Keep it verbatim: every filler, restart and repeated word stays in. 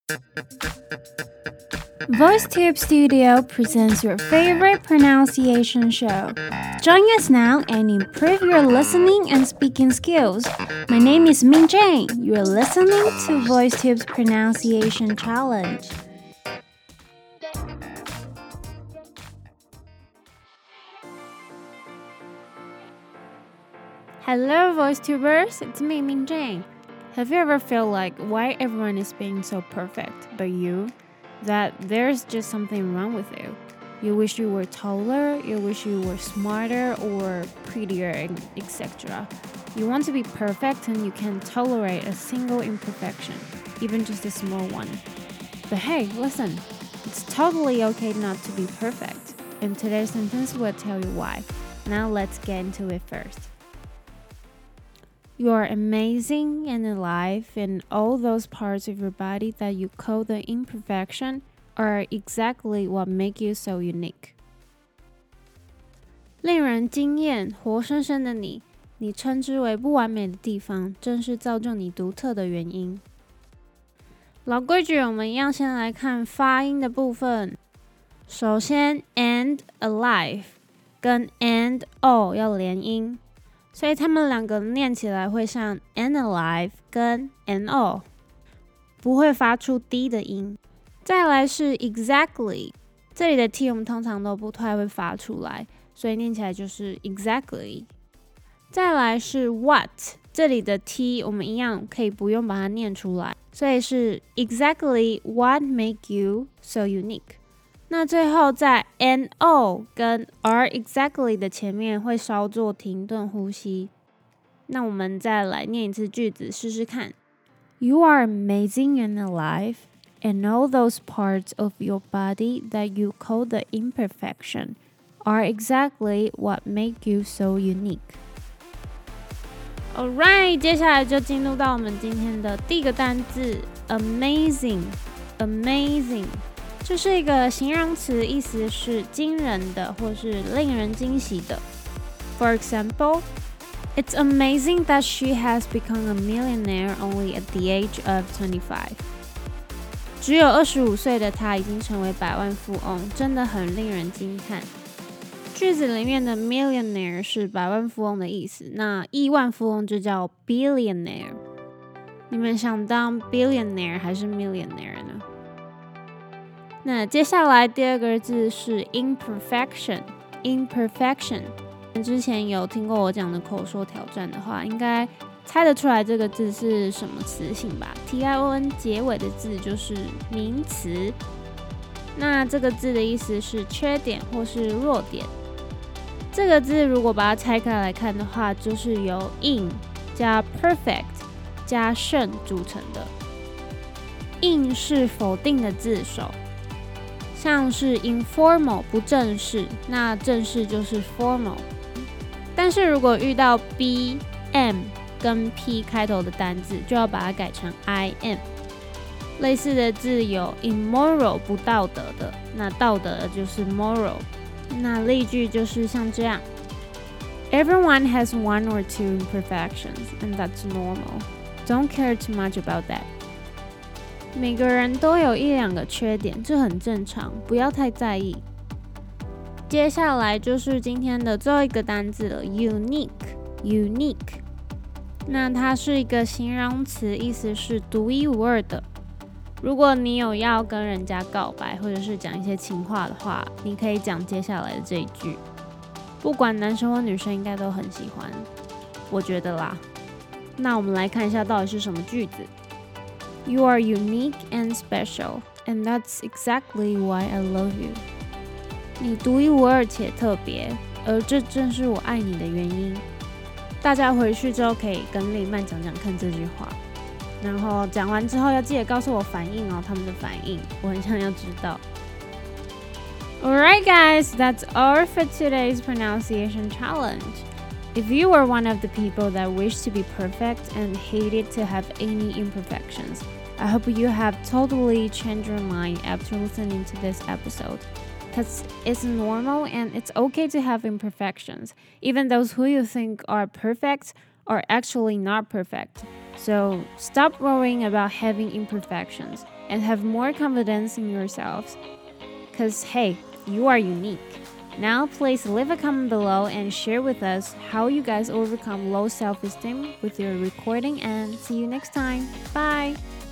VoiceTube Studio presents your favorite pronunciation show. Join us now and improve your listening and speaking skills. My name is Min Jane. You're listening to VoiceTube's Pronunciation Challenge. Hello, VoiceTubers. It's me, Min Jane. Have you ever felt like why everyone is being so perfect but you? That there's just something wrong with you. You wish you were taller, you wish you were smarter or prettier, et cetera. You want to be perfect and you can't tolerate a single imperfection, even just a small one. But hey, listen, it's totally okay not to be perfect. And today's sentence will tell you why. Now let's get into it first. You are amazing and alive, and all those parts of your body that you call the imperfection are exactly what make you so unique. 令人惊艳、活生生的你，你称之为不完美的地方，正是造就你独特的原因。老规矩，我们一样先来看发音的部分。首先 and alive 跟 and all 要连音。所以他们两个念起来会像 and alive 跟 and all， 不会发出 d 的音。再来是 exactly， 这里的 t 我们通常都不太会发出来，所以念起来就是 exactly。再来是 what， 这里的 t 我们一样可以不用把它念出来，所以是 exactly what make you so unique。那最后在 and all 跟 are exactly 的前面会稍作停顿呼吸。那我们再来念一次句子试试看。You are amazing and alive, and all those parts of your body that you call the imperfection are exactly what make you so unique. Alright, 接下来就进入到我们今天的第一个单字 amazing, amazing。这是一个形容词，意思是惊人的或是令人惊喜的。For example, it's amazing that she has become a millionaire only at the age of twenty-five. 只有二十五岁的她已经成为百万富翁，真的很令人惊叹。句子里面的 millionaire 是百万富翁的意思，那亿万富翁就叫 billionaire。你们想当 billionaire 还是 millionaire 呢？那接下来第二个字是 imperfection imperfection 之前有听过我讲的口说挑战的话，应该猜得出来这个字是什么词性吧。 T I O N 结尾的字就是名词，那这个字的意思是缺点或是弱点。这个字如果把它拆开来看的话，就是由 in 加 perfect 加胜组成的。 in 是否定的字首，像是 informal 不正式，那正式就是 formal。 但是如果遇到 b, m 跟 p 开头的单字，就要把它改成 I M。 类似的字有 immoral 不道德的，那道德的就是 moral。 那例句就是像这样 Everyone has one or two imperfections, and that's normal. Don't care too much about that. 每个人都有一两个缺点，这很正常，不要太在意。接下来就是今天的最后一个单字了 unique unique 那它是一个形容词，意思是独一无二的。如果你有要跟人家告白或者是讲一些情话的话，你可以讲接下来的这一句，不管男生或女生应该都很喜欢，我觉得啦。那我们来看一下到底是什么句子。You are unique and special, and that's exactly why I love you. 你独一无二且特别，而这正是我爱你的原因。大家回去之后可以跟另一半讲讲看这句话，然后讲完之后要记得告诉我反应哦，他们的反应，我很想要知道。Alright guys, that's all for today's pronunciation challenge. If you were one of the people that wish to be perfect and hated to have any imperfections, I hope you have totally changed your mind after listening to this episode. Because it's normal and it's okay to have imperfections. Even those who you think are perfect are actually not perfect. So stop worrying about having imperfections and have more confidence in yourselves. Because, hey, you are unique. Now, please leave a comment below and share with us how you guys overcome low self-esteem with your recording, and see you next time. Bye!